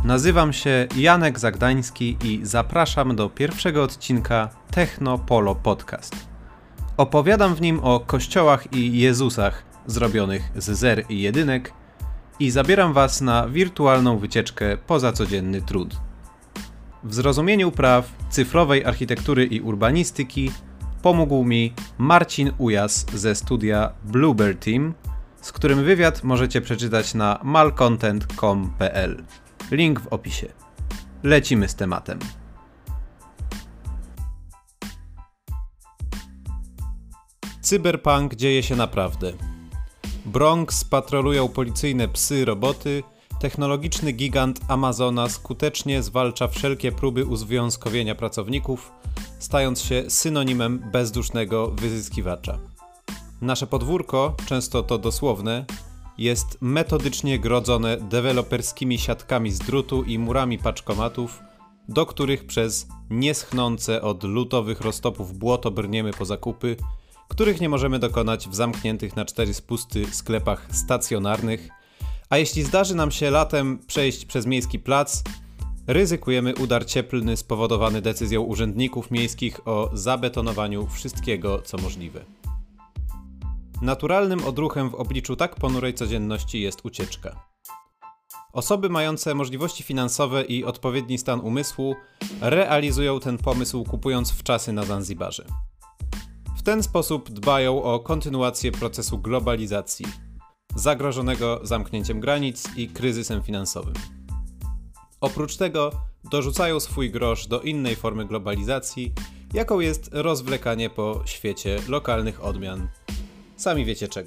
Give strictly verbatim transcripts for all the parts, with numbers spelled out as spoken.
Nazywam się Janek Zagdański i zapraszam do pierwszego odcinka Techno Polo Podcast. Opowiadam w nim o kościołach i Jezusach zrobionych z zer i jedynek i zabieram Was na wirtualną wycieczkę poza codzienny trud. W zrozumieniu praw cyfrowej architektury i urbanistyki pomógł mi Marcin Ujas ze studia Bluebird Team, z którym wywiad możecie przeczytać na malcontent kropka com kropka p l. Link w opisie. Lecimy z tematem. Cyberpunk dzieje się naprawdę. Bronx patrolują policyjne psy roboty, technologiczny gigant Amazona skutecznie zwalcza wszelkie próby uzwiązkowienia pracowników, stając się synonimem bezdusznego wyzyskiwacza. Nasze podwórko, często to dosłowne, jest metodycznie grodzone deweloperskimi siatkami z drutu i murami paczkomatów, do których przez nieschnące od lutowych roztopów błoto brniemy po zakupy, których nie możemy dokonać w zamkniętych na cztery spusty sklepach stacjonarnych, a jeśli zdarzy nam się latem przejść przez miejski plac, ryzykujemy udar cieplny spowodowany decyzją urzędników miejskich o zabetonowaniu wszystkiego, co możliwe. Naturalnym odruchem w obliczu tak ponurej codzienności jest ucieczka. Osoby mające możliwości finansowe i odpowiedni stan umysłu realizują ten pomysł, kupując wczasy na Zanzibarze. W ten sposób dbają o kontynuację procesu globalizacji, zagrożonego zamknięciem granic i kryzysem finansowym. Oprócz tego dorzucają swój grosz do innej formy globalizacji, jaką jest rozwlekanie po świecie lokalnych odmian. Sami wiecie czego.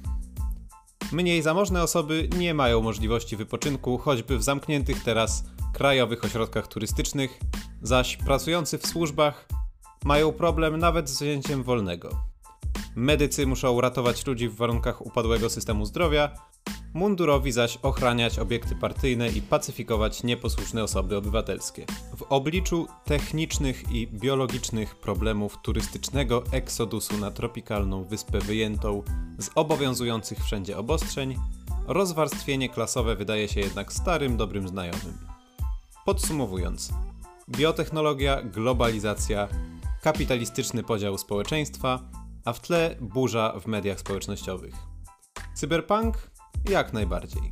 Mniej zamożne osoby nie mają możliwości wypoczynku, choćby w zamkniętych teraz krajowych ośrodkach turystycznych, zaś pracujący w służbach mają problem nawet z wzięciem wolnego. Medycy muszą ratować ludzi w warunkach upadłego systemu zdrowia, mundurowi zaś ochraniać obiekty partyjne i pacyfikować nieposłuszne osoby obywatelskie. W obliczu technicznych i biologicznych problemów turystycznego eksodusu na tropikalną wyspę wyjętą z obowiązujących wszędzie obostrzeń, rozwarstwienie klasowe wydaje się jednak starym, dobrym znajomym. Podsumowując, biotechnologia, globalizacja, kapitalistyczny podział społeczeństwa, a w tle burza w mediach społecznościowych. Cyberpunk? Jak najbardziej.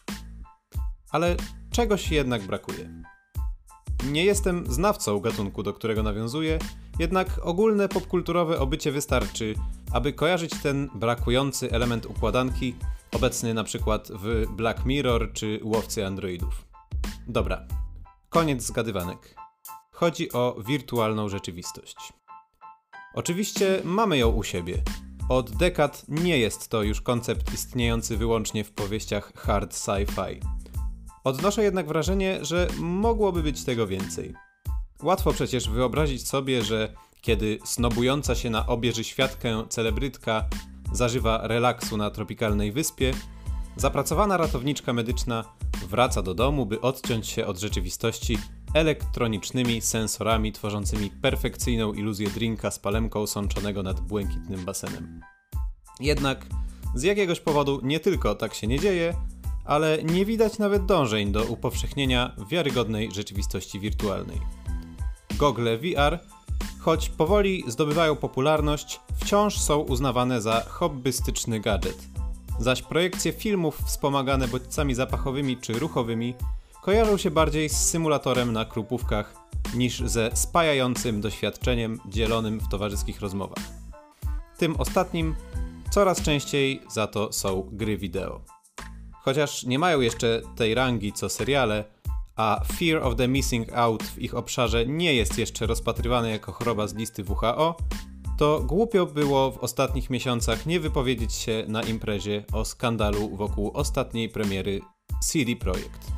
Ale czegoś jednak brakuje. Nie jestem znawcą gatunku, do którego nawiązuję, jednak ogólne popkulturowe obycie wystarczy, aby kojarzyć ten brakujący element układanki, obecny na przykład w Black Mirror czy Łowcy Androidów. Dobra, koniec zgadywanek. Chodzi o wirtualną rzeczywistość. Oczywiście mamy ją u siebie. Od dekad nie jest to już koncept istniejący wyłącznie w powieściach hard sci-fi. Odnoszę jednak wrażenie, że mogłoby być tego więcej. Łatwo przecież wyobrazić sobie, że kiedy snobująca się na obieży świadkę celebrytka zażywa relaksu na tropikalnej wyspie, zapracowana ratowniczka medyczna wraca do domu, by odciąć się od rzeczywistości elektronicznymi sensorami tworzącymi perfekcyjną iluzję drinka z palemką sączonego nad błękitnym basenem. Jednak z jakiegoś powodu nie tylko tak się nie dzieje, ale nie widać nawet dążeń do upowszechnienia wiarygodnej rzeczywistości wirtualnej. Gogle V R, choć powoli zdobywają popularność, wciąż są uznawane za hobbystyczny gadżet, zaś projekcje filmów wspomagane bodźcami zapachowymi czy ruchowymi kojarzą się bardziej z symulatorem na krupówkach niż ze spajającym doświadczeniem dzielonym w towarzyskich rozmowach. Tym ostatnim coraz częściej za to są gry wideo. Chociaż nie mają jeszcze tej rangi co seriale, a Fear of the Missing Out w ich obszarze nie jest jeszcze rozpatrywany jako choroba z listy W H O, to głupio było w ostatnich miesiącach nie wypowiedzieć się na imprezie o skandalu wokół ostatniej premiery C D Projekt.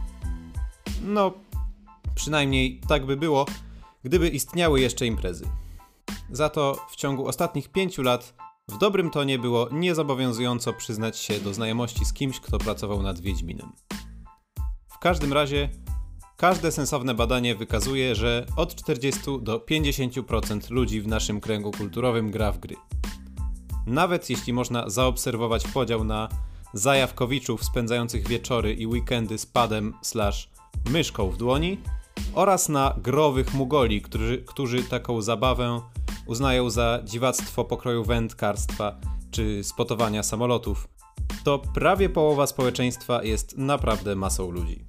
No, przynajmniej tak by było, gdyby istniały jeszcze imprezy. Za to w ciągu ostatnich pięciu lat w dobrym tonie było niezobowiązująco przyznać się do znajomości z kimś, kto pracował nad Wiedźminem. W każdym razie, każde sensowne badanie wykazuje, że od czterdziestu do pięćdziesięciu procent ludzi w naszym kręgu kulturowym gra w gry. Nawet jeśli można zaobserwować podział na zajawkowiczów spędzających wieczory i weekendy z padem slash myszką w dłoni oraz na growych mugoli, którzy, którzy taką zabawę uznają za dziwactwo pokroju wędkarstwa czy spotowania samolotów, to prawie połowa społeczeństwa jest naprawdę masą ludzi.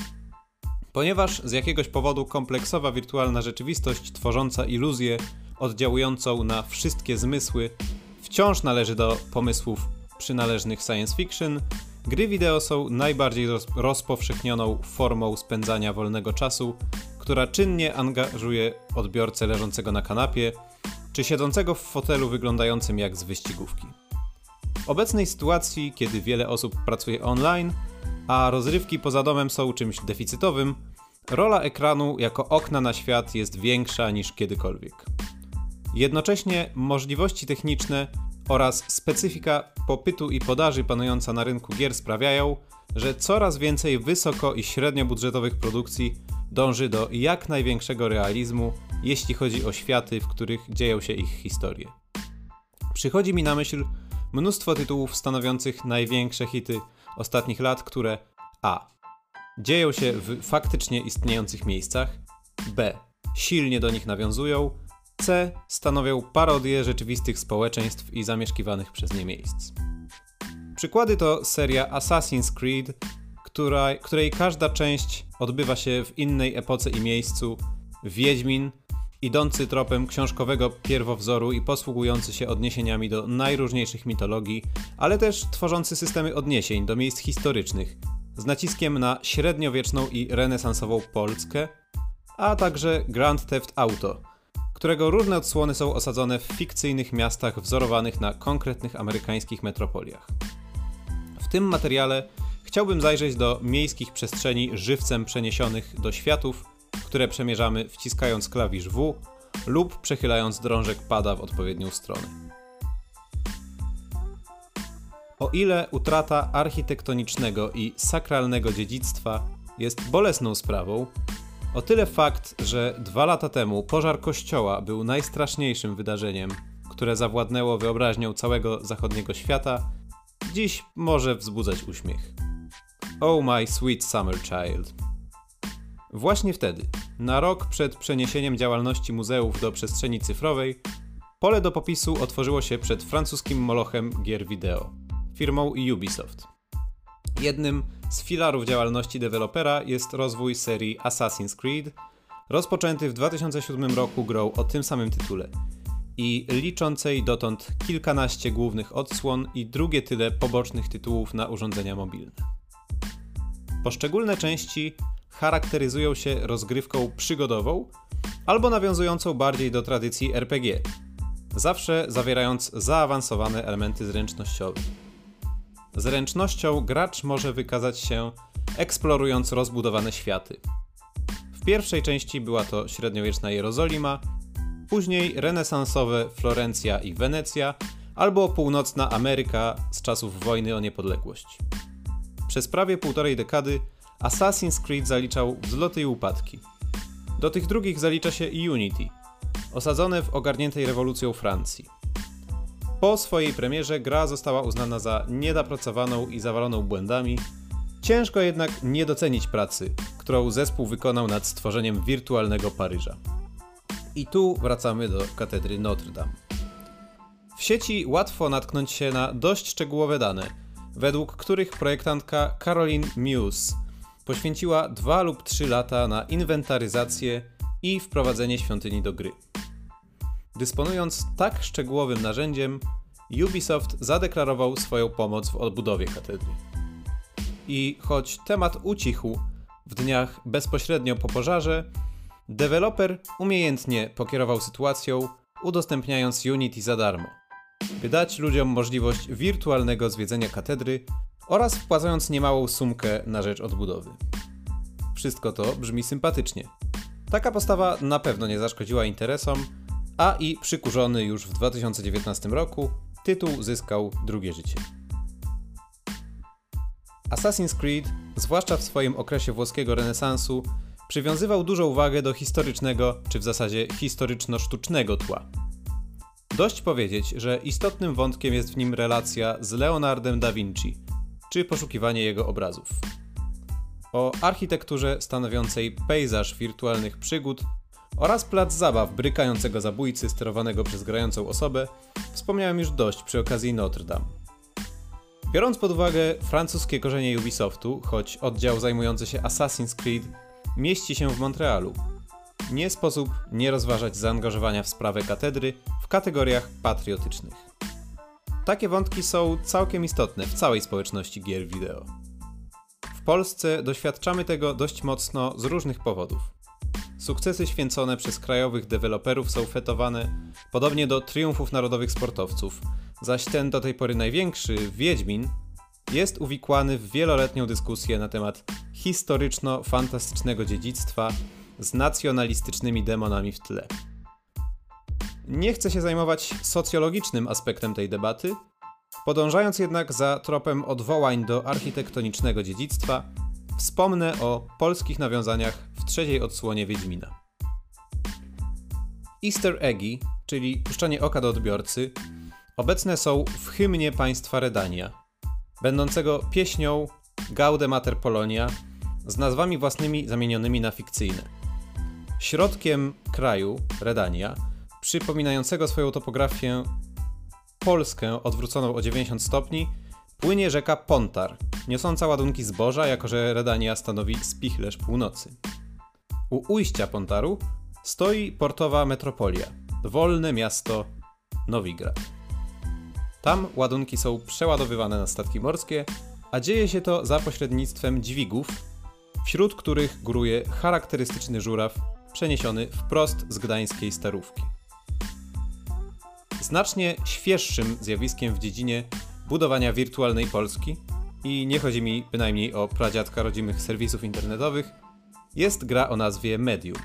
Ponieważ z jakiegoś powodu kompleksowa wirtualna rzeczywistość tworząca iluzję oddziałującą na wszystkie zmysły wciąż należy do pomysłów przynależnych science fiction, gry wideo są najbardziej roz- rozpowszechnioną formą spędzania wolnego czasu, która czynnie angażuje odbiorcę leżącego na kanapie czy siedzącego w fotelu wyglądającym jak z wyścigówki. W obecnej sytuacji, kiedy wiele osób pracuje online, a rozrywki poza domem są czymś deficytowym, rola ekranu jako okna na świat jest większa niż kiedykolwiek. Jednocześnie możliwości techniczne oraz specyfika popytu i podaży panująca na rynku gier sprawiają, że coraz więcej wysoko i średniobudżetowych produkcji dąży do jak największego realizmu, jeśli chodzi o światy, w których dzieją się ich historie. Przychodzi mi na myśl mnóstwo tytułów stanowiących największe hity ostatnich lat, które a. dzieją się w faktycznie istniejących miejscach, b. silnie do nich nawiązują, c. stanowią parodię rzeczywistych społeczeństw i zamieszkiwanych przez nie miejsc. Przykłady to seria Assassin's Creed, która, której każda część odbywa się w innej epoce i miejscu, Wiedźmin, idący tropem książkowego pierwowzoru i posługujący się odniesieniami do najróżniejszych mitologii, ale też tworzący systemy odniesień do miejsc historycznych, z naciskiem na średniowieczną i renesansową Polskę, a także Grand Theft Auto, którego różne odsłony są osadzone w fikcyjnych miastach wzorowanych na konkretnych amerykańskich metropoliach. W tym materiale chciałbym zajrzeć do miejskich przestrzeni żywcem przeniesionych do światów, które przemierzamy wciskając klawisz W lub przechylając drążek pada w odpowiednią stronę. O ile utrata architektonicznego i sakralnego dziedzictwa jest bolesną sprawą, o tyle fakt, że dwa lata temu pożar kościoła był najstraszniejszym wydarzeniem, które zawładnęło wyobraźnią całego zachodniego świata, dziś może wzbudzać uśmiech. Oh my sweet summer child. Właśnie wtedy, na rok przed przeniesieniem działalności muzeów do przestrzeni cyfrowej, pole do popisu otworzyło się przed francuskim molochem gier wideo, firmą Ubisoft. Jednym z filarów działalności dewelopera jest rozwój serii Assassin's Creed, rozpoczęty w dwa tysiące siódmym roku grą o tym samym tytule i liczącej dotąd kilkanaście głównych odsłon i drugie tyle pobocznych tytułów na urządzenia mobilne. Poszczególne części charakteryzują się rozgrywką przygodową albo nawiązującą bardziej do tradycji R P G, zawsze zawierając zaawansowane elementy zręcznościowe. Zręcznością gracz może wykazać się eksplorując rozbudowane światy. W pierwszej części była to średniowieczna Jerozolima, później renesansowe Florencja i Wenecja, albo północna Ameryka z czasów wojny o niepodległość. Przez prawie półtorej dekady Assassin's Creed zaliczał wzloty i upadki. Do tych drugich zalicza się i Unity, osadzone w ogarniętej rewolucją Francji. Po swojej premierze gra została uznana za niedopracowaną i zawaloną błędami, ciężko jednak nie docenić pracy, którą zespół wykonał nad stworzeniem wirtualnego Paryża. I tu wracamy do katedry Notre Dame. W sieci łatwo natknąć się na dość szczegółowe dane, według których projektantka Caroline Muse poświęciła dwa lub trzy lata na inwentaryzację i wprowadzenie świątyni do gry. Dysponując tak szczegółowym narzędziem, Ubisoft zadeklarował swoją pomoc w odbudowie katedry. I choć temat ucichł w dniach bezpośrednio po pożarze, deweloper umiejętnie pokierował sytuacją, udostępniając Unity za darmo, by dać ludziom możliwość wirtualnego zwiedzenia katedry oraz wpłacając niemałą sumkę na rzecz odbudowy. Wszystko to brzmi sympatycznie. Taka postawa na pewno nie zaszkodziła interesom, a i przykurzony już w dwa tysiące dziewiętnastym roku tytuł zyskał drugie życie. Assassin's Creed, zwłaszcza w swoim okresie włoskiego renesansu, przywiązywał dużą wagę do historycznego, czy w zasadzie historyczno-sztucznego tła. Dość powiedzieć, że istotnym wątkiem jest w nim relacja z Leonardem da Vinci, czy poszukiwanie jego obrazów. o architekturze stanowiącej pejzaż wirtualnych przygód oraz plac zabaw brykającego zabójcy sterowanego przez grającą osobę wspomniałem już dość przy okazji Notre Dame. Biorąc pod uwagę francuskie korzenie Ubisoftu, choć oddział zajmujący się Assassin's Creed mieści się w Montrealu, nie sposób nie rozważać zaangażowania w sprawę katedry w kategoriach patriotycznych. Takie wątki są całkiem istotne w całej społeczności gier wideo. W Polsce doświadczamy tego dość mocno z różnych powodów. Sukcesy święcone przez krajowych deweloperów są fetowane, podobnie do triumfów narodowych sportowców, zaś ten do tej pory największy, Wiedźmin, jest uwikłany w wieloletnią dyskusję na temat historyczno-fantastycznego dziedzictwa z nacjonalistycznymi demonami w tle. Nie chcę się zajmować socjologicznym aspektem tej debaty, podążając jednak za tropem odwołań do architektonicznego dziedzictwa, wspomnę o polskich nawiązaniach w trzeciej odsłonie Wiedźmina. Easter eggi, czyli puszczanie oka do odbiorcy, obecne są w hymnie państwa Redania, będącego pieśnią Gaude Mater Polonia z nazwami własnymi zamienionymi na fikcyjne. Środkiem kraju, Redania, przypominającego swoją topografię Polskę odwróconą o dziewięćdziesiąt stopni, płynie rzeka Pontar, niosąca ładunki zboża, jako że Redania stanowi spichlerz północy. U ujścia Pontaru stoi portowa metropolia, wolne miasto Nowigrad. Tam ładunki są przeładowywane na statki morskie, a dzieje się to za pośrednictwem dźwigów, wśród których góruje charakterystyczny żuraw przeniesiony wprost z gdańskiej Starówki. Znacznie świeższym zjawiskiem w dziedzinie budowania wirtualnej Polski, i nie chodzi mi bynajmniej o pradziadka rodzimych serwisów internetowych, jest gra o nazwie Medium.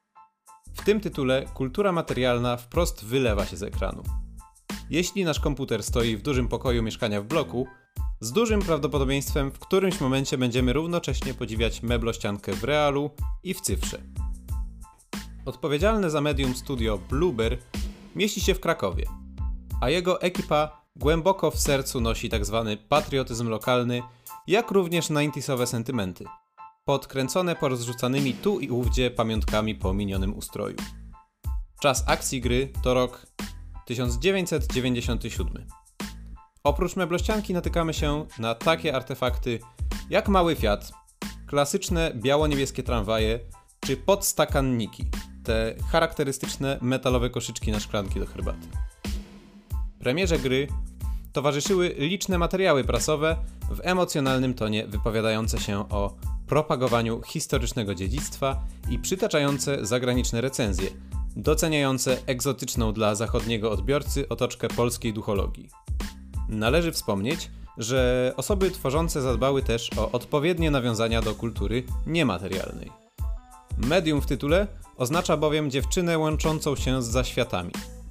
W tym tytule kultura materialna wprost wylewa się z ekranu. Jeśli nasz komputer stoi w dużym pokoju mieszkania w bloku, z dużym prawdopodobieństwem w którymś momencie będziemy równocześnie podziwiać meblościankę w realu i w cyfrze. Odpowiedzialne za Medium studio Bloober mieści się w Krakowie, a jego ekipa głęboko w sercu nosi tzw. patriotyzm lokalny, jak również dziewięćdziesiątowe sentymenty, podkręcone porozrzucanymi tu i ówdzie pamiątkami po minionym ustroju. Czas akcji gry to rok tysiąc dziewięćset dziewięćdziesiąty siódmy. Oprócz meblościanki natykamy się na takie artefakty jak mały Fiat, klasyczne biało-niebieskie tramwaje czy podstakanniki, te charakterystyczne metalowe koszyczki na szklanki do herbaty. Premierze gry towarzyszyły liczne materiały prasowe w emocjonalnym tonie wypowiadające się o propagowaniu historycznego dziedzictwa i przytaczające zagraniczne recenzje, doceniające egzotyczną dla zachodniego odbiorcy otoczkę polskiej duchologii. Należy wspomnieć, że osoby tworzące zadbały też o odpowiednie nawiązania do kultury niematerialnej. Medium w tytule oznacza bowiem dziewczynę łączącą się z zaświatami,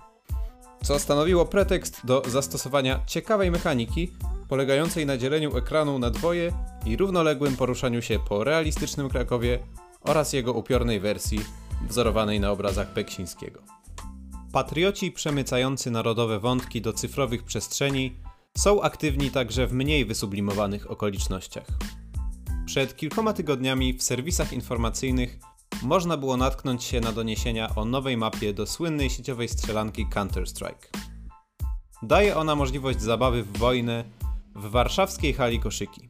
co stanowiło pretekst do zastosowania ciekawej mechaniki polegającej na dzieleniu ekranu na dwoje i równoległym poruszaniu się po realistycznym Krakowie oraz jego upiornej wersji wzorowanej na obrazach Beksińskiego. Patrioci przemycający narodowe wątki do cyfrowych przestrzeni są aktywni także w mniej wysublimowanych okolicznościach. Przed kilkoma tygodniami w serwisach informacyjnych można było natknąć się na doniesienia o nowej mapie do słynnej sieciowej strzelanki Counter-Strike. Daje ona możliwość zabawy w wojnę w warszawskiej hali Koszyki.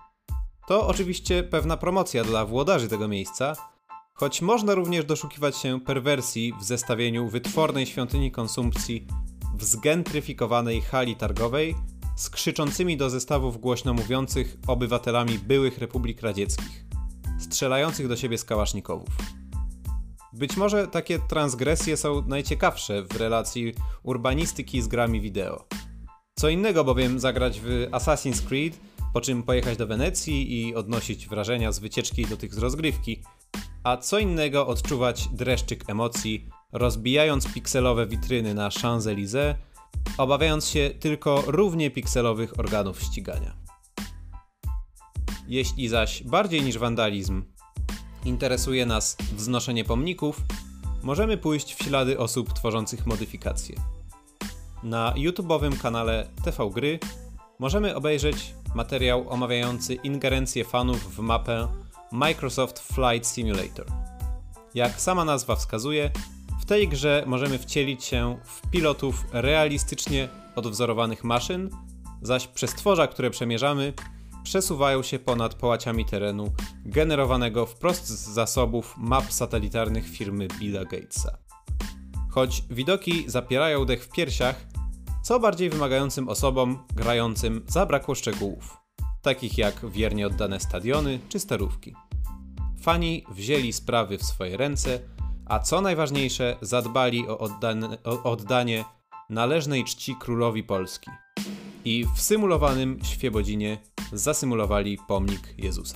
To oczywiście pewna promocja dla włodarzy tego miejsca, choć można również doszukiwać się perwersji w zestawieniu wytwornej świątyni konsumpcji w zgentryfikowanej hali targowej z krzyczącymi do zestawów głośno mówiących obywatelami byłych republik radzieckich, strzelających do siebie z kałasznikowów. Być może takie transgresje są najciekawsze w relacji urbanistyki z grami wideo. Co innego bowiem zagrać w Assassin's Creed, po czym pojechać do Wenecji i odnosić wrażenia z wycieczki do tych z rozgrywki, a co innego odczuwać dreszczyk emocji, rozbijając pikselowe witryny na Champs-Élysées, obawiając się tylko równie pikselowych organów ścigania. Jeśli zaś bardziej niż wandalizm interesuje nas wznoszenie pomników, możemy pójść w ślady osób tworzących modyfikacje. Na YouTube'owym kanale T V Gry możemy obejrzeć materiał omawiający ingerencję fanów w mapę Microsoft Flight Simulator. Jak sama nazwa wskazuje, w tej grze możemy wcielić się w pilotów realistycznie odwzorowanych maszyn, zaś przestworza, które przemierzamy, przesuwają się ponad połaciami terenu generowanego wprost z zasobów map satelitarnych firmy Billa Gatesa. Choć widoki zapierają dech w piersiach, co bardziej wymagającym osobom grającym zabrakło szczegółów, takich jak wiernie oddane stadiony czy starówki. Fani wzięli sprawy w swoje ręce, a co najważniejsze, zadbali o, oddane, o oddanie należnej czci królowi Polski i w symulowanym Świebodzinie zasymulowali pomnik Jezusa.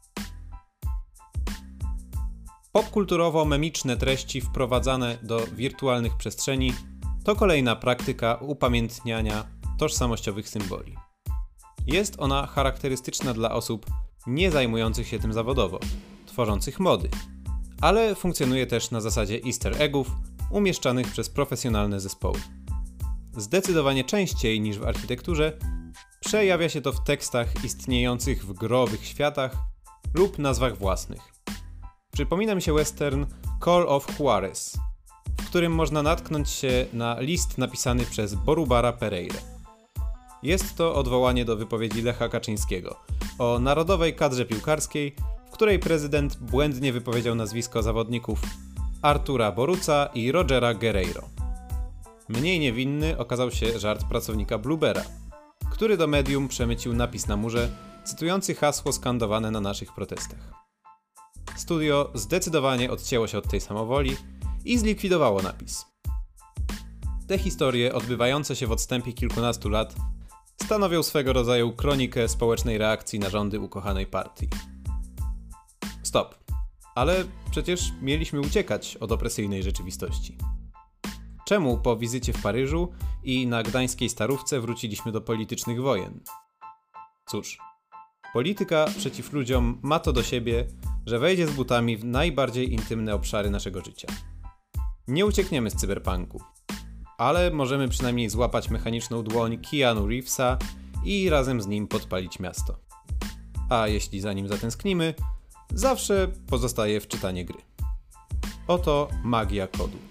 Popkulturowo-memiczne treści wprowadzane do wirtualnych przestrzeni to kolejna praktyka upamiętniania tożsamościowych symboli. Jest ona charakterystyczna dla osób nie zajmujących się tym zawodowo, tworzących mody, ale funkcjonuje też na zasadzie easter eggów umieszczanych przez profesjonalne zespoły. Zdecydowanie częściej niż w architekturze przejawia się to w tekstach istniejących w growych światach lub nazwach własnych. Przypomina mi się western Call of Juarez, w którym można natknąć się na list napisany przez Borubara Pereirę. Jest to odwołanie do wypowiedzi Lecha Kaczyńskiego o narodowej kadrze piłkarskiej, w której prezydent błędnie wypowiedział nazwisko zawodników Artura Boruca i Rogera Guerreiro. Mniej niewinny okazał się żart pracownika Bluebera, który do medium przemycił napis na murze cytujący hasło skandowane na naszych protestach. Studio zdecydowanie odcięło się od tej samowoli i zlikwidowało napis. Te historie, odbywające się w odstępie kilkunastu lat, stanowią swego rodzaju kronikę społecznej reakcji na rządy ukochanej partii. Stop. Ale przecież mieliśmy uciekać od opresyjnej rzeczywistości. Czemu po wizycie w Paryżu i na gdańskiej Starówce wróciliśmy do politycznych wojen? Cóż, polityka przeciw ludziom ma to do siebie, że wejdzie z butami w najbardziej intymne obszary naszego życia. Nie uciekniemy z cyberpunku, ale możemy przynajmniej złapać mechaniczną dłoń Keanu Reevesa i razem z nim podpalić miasto. A jeśli za nim zatęsknimy, zawsze pozostaje wczytanie gry. Oto magia kodu.